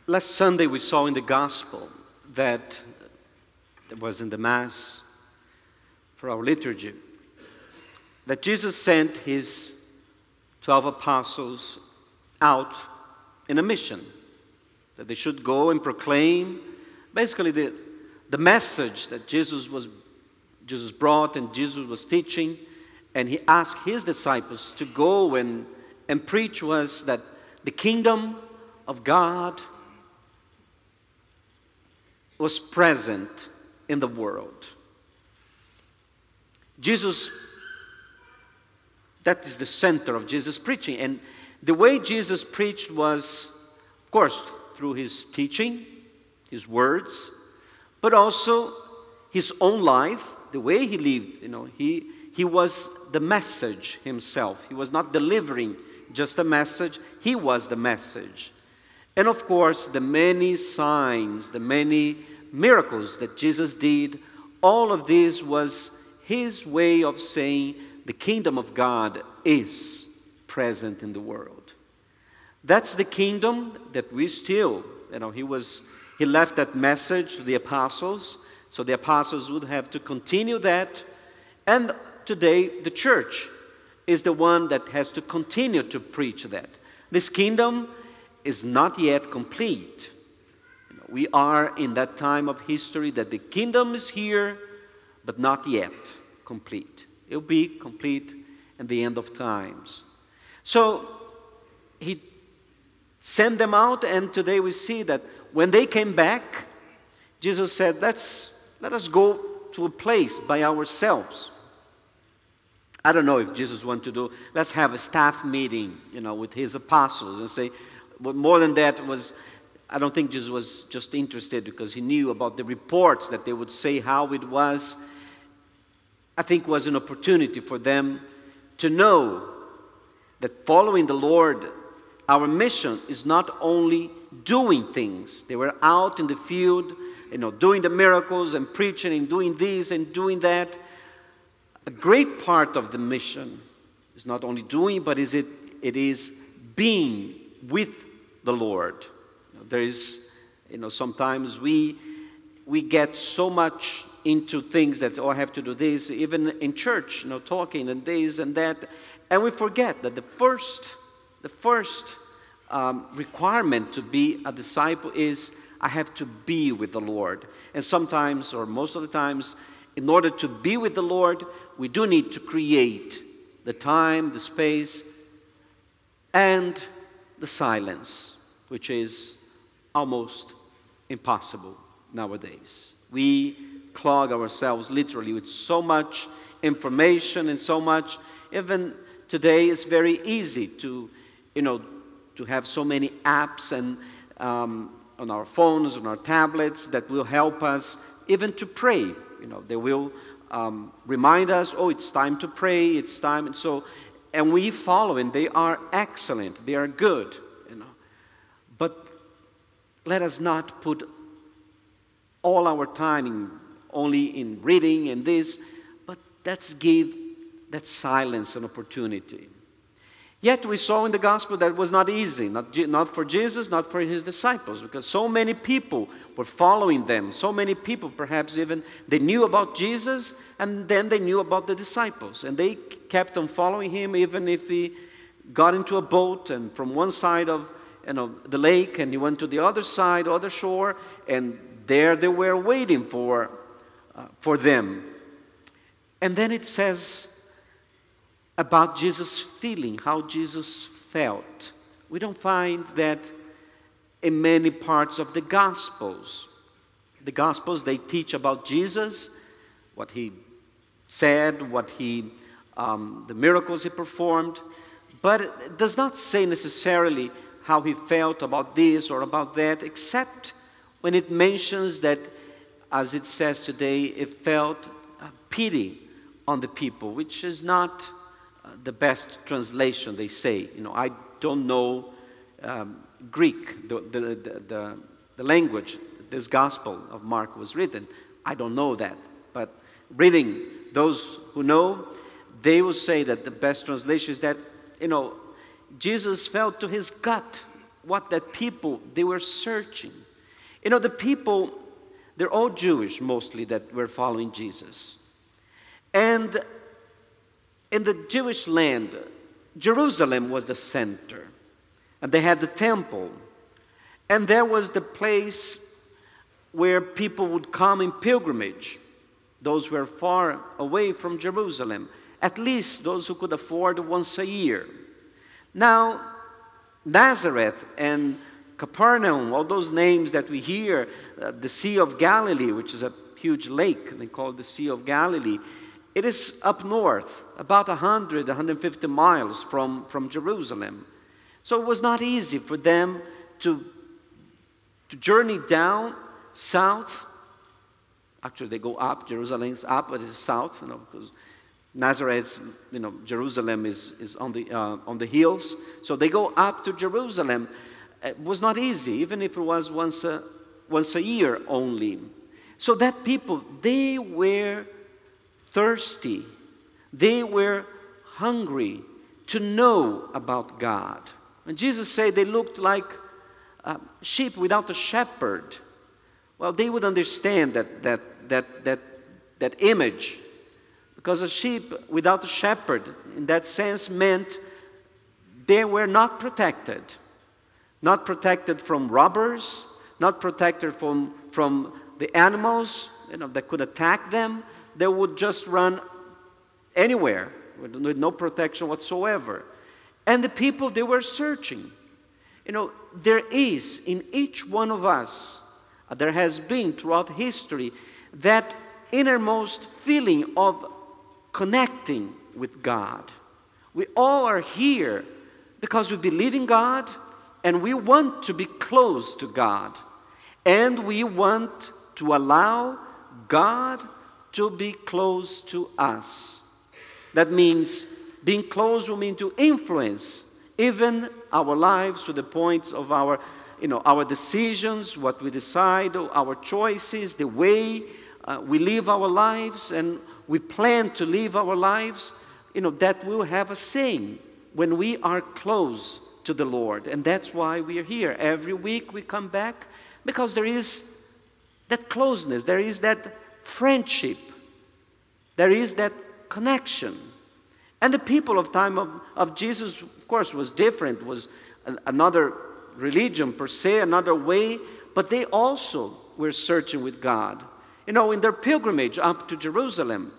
Last Sunday we saw in the gospel that was in the Mass for our liturgy, that Jesus sent his 12 apostles out in a mission, that they should go and proclaim basically the message that Jesus brought and Jesus was teaching. And he asked his disciples to go and preach was that the kingdom of God was present in the world. Jesus, that is the center of Jesus' preaching. And the way Jesus preached was, of course, through his teaching, his words, but also his own life, the way he lived. He was the message himself. He was not delivering just a message. He was the message. And of course, the many signs, the many miracles that Jesus did, all of this was his way of saying the kingdom of God is present in the world. That's the kingdom that we still, he left that message to the apostles, so the apostles would have to continue that. And today, the church is the one that has to continue to preach that. This kingdom is not yet complete. We are in that time of history that the kingdom is here, but not yet complete. It will be complete at the end of times. So he sent them out, and today we see that when they came back, Jesus said, let us go to a place by ourselves. I don't know if Jesus wanted to do, let's have a staff meeting, with his apostles and say, but more than that I don't think Jesus was just interested because he knew about the reports that they would say how it was. I think it was an opportunity for them to know that following the Lord, our mission is not only doing things. They were out in the field, doing the miracles and preaching and doing this and doing that. A great part of the mission is not only doing, but it is being with the Lord. There is, sometimes we get so much into things that, I have to do this, even in church, talking and this and that, and we forget that the first requirement to be a disciple is I have to be with the Lord. And sometimes, or most of the times, in order to be with the Lord, we do need to create the time, the space, and the silence, which is almost impossible nowadays. We clog ourselves literally with so much information and so much. Even today, it's very easy to have so many apps and on our phones, on our tablets that will help us even to pray. They will remind us, it's time to pray, it's time, and we follow, and they are excellent, they are good, But let us not put all our time only in reading and this, but let's give that silence an opportunity. Yet we saw in the gospel that it was not easy, not for Jesus, not for his disciples, because so many people were following them. So many people, perhaps even, they knew about Jesus, and then they knew about the disciples. And they kept on following him, even if he got into a boat, and from one side of the lake, and he went to the other side, other shore, and there they were waiting for them. And then it says about Jesus' feeling, how Jesus felt. We don't find that in many parts of the Gospels. The Gospels, they teach about Jesus, what he said, the miracles he performed, but it does not say necessarily how he felt about this or about that, except when it mentions that, as it says today, it felt pity on the people, which is not the best translation, they say. I don't know Greek, the language this Gospel of Mark was written. I don't know that. But reading those who know, they will say that the best translation is that, Jesus felt to his gut what that people, they were searching. You know, the people, they're all Jewish mostly that were following Jesus. And in the Jewish land, Jerusalem was the center. And they had the temple. And there was the place where people would come in pilgrimage. Those who were far away from Jerusalem. At least those who could afford once a year. Now, Nazareth and Capernaum, all those names that we hear, the Sea of Galilee, which is a huge lake, they call it the Sea of Galilee, it is up north, about 150 miles from Jerusalem. So it was not easy for them to journey down south. Actually, they go up. Jerusalem's up, but it's south, because Nazareth, Jerusalem is on the hills. So they go up to Jerusalem. It was not easy, even if it was once a year only. So that people, they were thirsty. They were hungry to know about God. And Jesus said they looked like sheep without a shepherd. Well, they would understand that image, because a sheep without a shepherd, in that sense, meant they were not protected. Not protected from robbers, not protected from the animals that could attack them. They would just run anywhere with no protection whatsoever. And the people, they were searching. There is in each one of us, there has been throughout history, that innermost feeling of connecting with God. We all are here because we believe in God and we want to be close to God. And we want to allow God to be close to us. That means being close will mean to influence even our lives to the point of our decisions, what we decide, our choices, the way we live our lives, and we plan to live our lives, that will have a say when we are close to the Lord. And that's why we are here. Every week we come back because there is that closeness, there is that friendship, there is that connection. And the people of time of Jesus, of course, was different, was another religion per se, another way, but they also were searching with God. In their pilgrimage up to Jerusalem,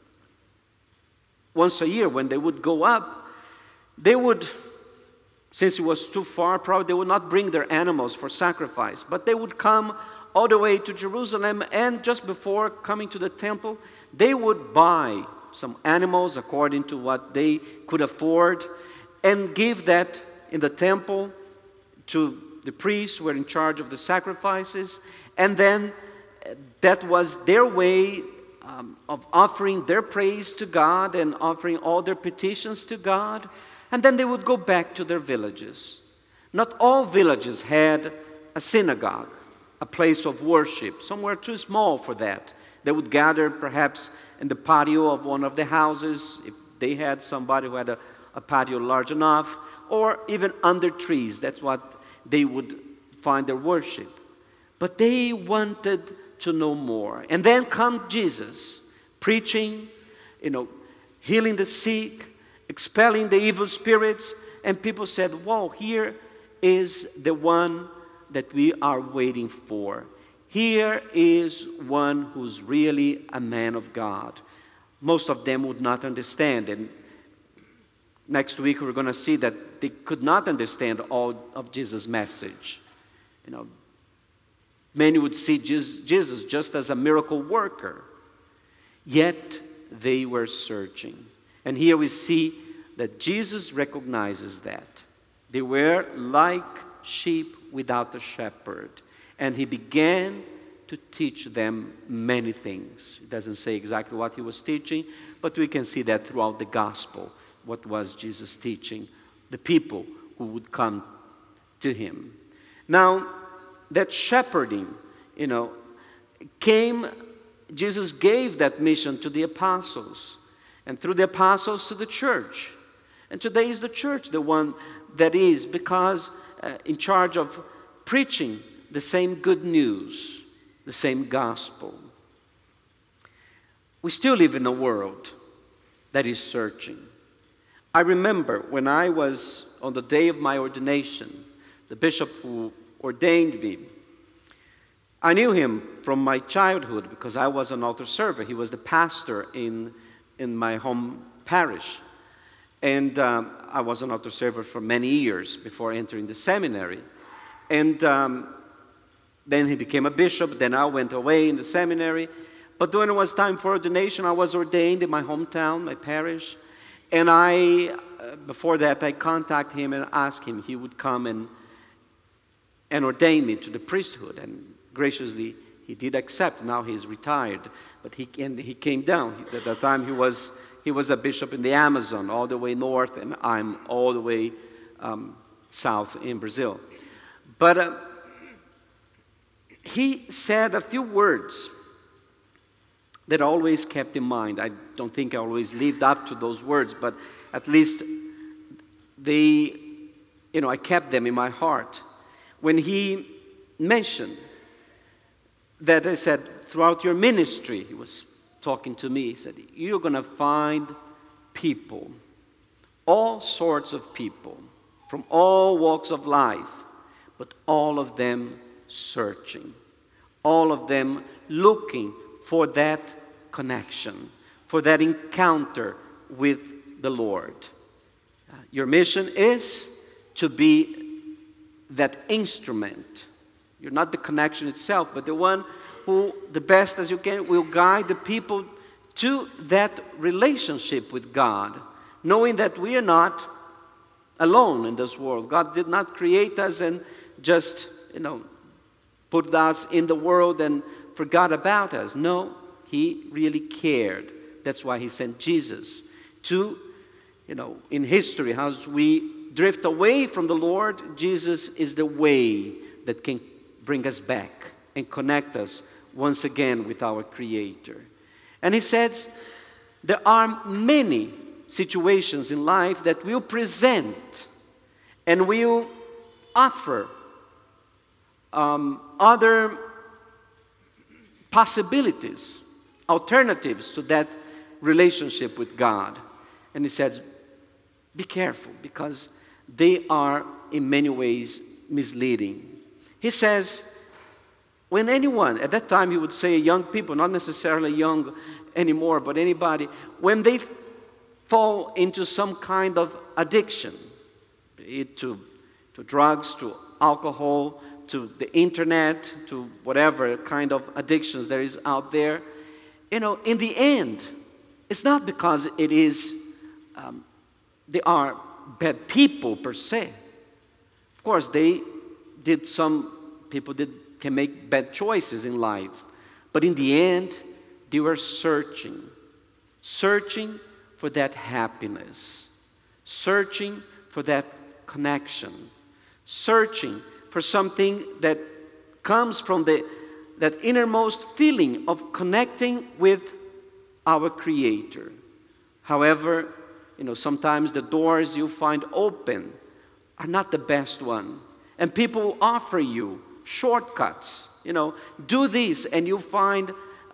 once a year when they would go up, they would, since it was too far, probably they would not bring their animals for sacrifice, but they would come all the way to Jerusalem, and just before coming to the temple, they would buy some animals according to what they could afford and give that in the temple to the priests who were in charge of the sacrifices. And then that was their way of offering their praise to God and offering all their petitions to God. And then they would go back to their villages. Not all villages had a synagogue, a place of worship. Some were too small for that. They would gather perhaps in the patio of one of the houses, if they had somebody who had a patio large enough, or even under trees. That's what they would find their worship. But they wanted to know more. And then come Jesus, preaching, healing the sick, expelling the evil spirits, and people said, "Wow, here is the one that we are waiting for. Here is one who's really a man of God." Most of them would not understand, and next week we're going to see that they could not understand all of Jesus' message. Many would see Jesus just as a miracle worker, yet they were searching. And here we see that Jesus recognizes that. They were like sheep without a shepherd. And he began to teach them many things. It doesn't say exactly what he was teaching, but we can see that throughout the gospel. What was Jesus teaching? The people who would come to him. Now, that shepherding, Jesus gave that mission to the apostles, and through the apostles to the church. And today is the church the one that is, because in charge of preaching the same good news, the same gospel. We still live in a world that is searching. I remember when I was on the day of my ordination, the bishop who ordained me, I knew him from my childhood because I was an altar server. He was the pastor in my home parish. And I was an altar server for many years before entering the seminary. And then he became a bishop. Then I went away in the seminary. But when it was time for ordination, I was ordained in my hometown, my parish. And before that, I contacted him and asked him he would come and ordain me to the priesthood. And graciously, he did accept. Now he's retired. But he came down. At that time, he was a bishop in the Amazon, all the way north, and I'm all the way south in Brazil. But he said a few words that I always kept in mind. I don't think I always lived up to those words, but at least I kept them in my heart. When he mentioned that, I said, throughout your ministry, he was talking to me, he said, you're going to find people, all sorts of people, from all walks of life, but all of them searching, all of them looking for that connection, for that encounter with the Lord. Your mission is to be that instrument. You're not the connection itself, but the one who, the best as you can, will guide the people to that relationship with God, knowing that we are not alone in this world. God did not create us and just, put us in the world and forgot about us. No, He really cared. That's why He sent Jesus to, in history, as we drift away from the Lord, Jesus is the way that can bring us back and connect us once again with our Creator. And He says there are many situations in life that will present and will offer other possibilities, alternatives to that relationship with God. And He says, be careful, because they are in many ways misleading. He says, when anyone, at that time he would say young people, not necessarily young anymore, but anybody, when they fall into some kind of addiction, be it to drugs, to alcohol, to the internet, to whatever kind of addictions there is out there, in the end, it's not because it is, they are bad people per se. Of course, some people can make bad choices in life, but in the end, they were searching for that happiness, searching for that connection, searching for something that comes from that innermost feeling of connecting with our Creator. However, sometimes the doors you find open are not the best one. And people offer you shortcuts. Do this and you find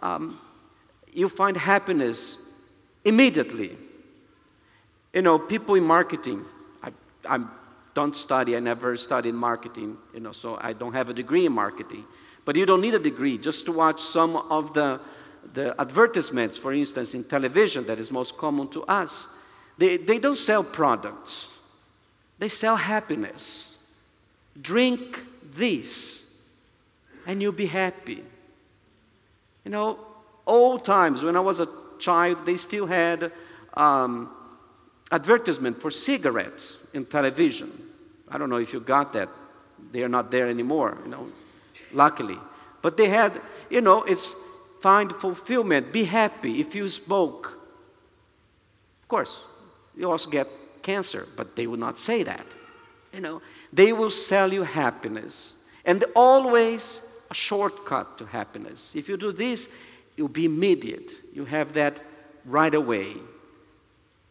happiness immediately. People in marketing, I don't study, I never studied marketing, so I don't have a degree in marketing. But you don't need a degree just to watch some of the advertisements, for instance, in television that is most common to us. They don't sell products. They sell happiness. Drink this and you'll be happy. Old times when I was a child, they still had advertisement for cigarettes in television. I don't know if you got that. They are not there anymore, luckily. But they had, it's find fulfillment, be happy if you smoke. Of course, you also get cancer, but they will not say that. They will sell you happiness. And always a shortcut to happiness. If you do this, it will be immediate. You have that right away.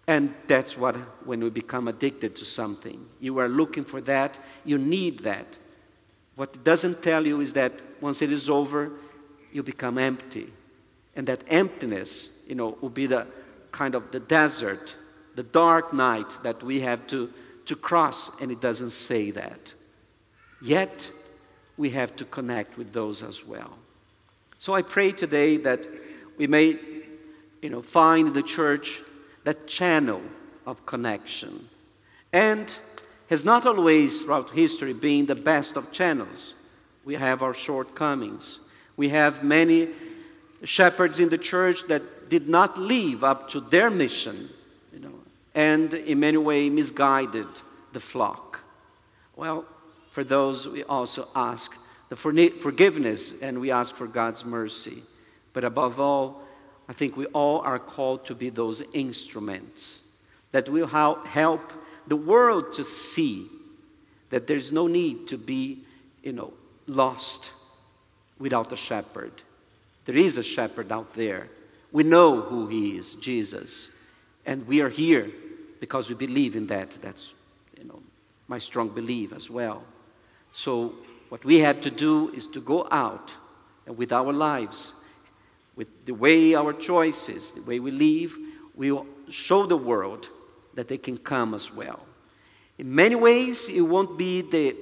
And that's what, when we become addicted to something, you are looking for that, you need that. What it doesn't tell you is that once it is over, you become empty. And that emptiness, will be the kind of the desert, the dark night that we have to cross, and it doesn't say that. Yet, we have to connect with those as well. So I pray today that we may, find in the church that channel of connection. And has not always, throughout history, been the best of channels. We have our shortcomings. We have many shepherds in the church that did not live up to their mission, and in many ways misguided the flock. Well, for those, we also ask the forgiveness, and we ask for God's mercy. But above all, I think we all are called to be those instruments that will help the world to see that there's no need to be, lost without a shepherd. There is a shepherd out there. We know who he is, Jesus. And we are here because we believe in that. That's, my strong belief as well. So what we have to do is to go out and with our lives, with the way our choices, the way we live, we will show the world that they can come as well. In many ways, it won't be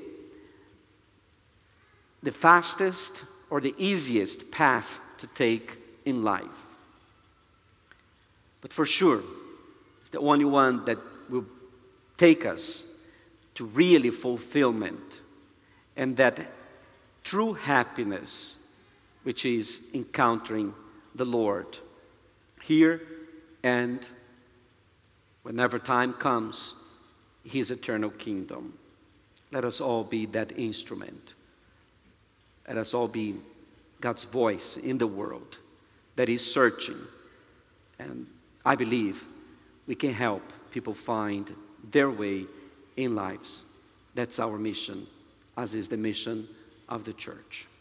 the fastest or the easiest path to take in life. But for sure, it's the only one that will take us to really fulfillment and that true happiness, which is encountering the Lord here and whenever time comes, his eternal kingdom. Let us all be that instrument. Let us all be God's voice in the world that is searching. And I believe we can help people find their way in lives. That's our mission, as is the mission of the church.